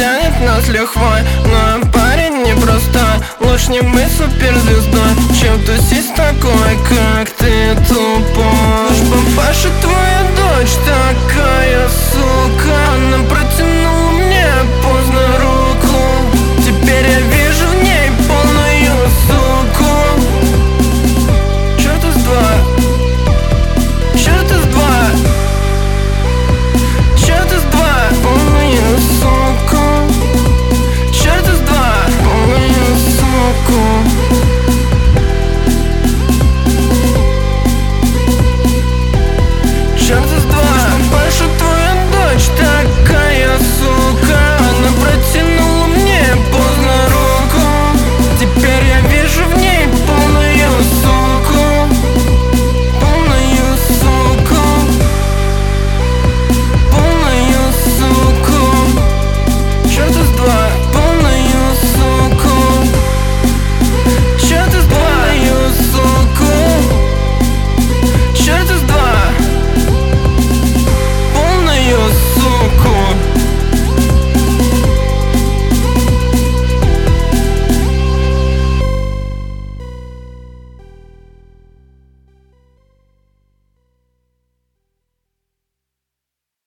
тянет нас лихвой. Но парень непростой, лучше не быть суперзвездой, чем тусить с такой, как ты, тупой. Наш папаша твоя дочь такая, сука, она против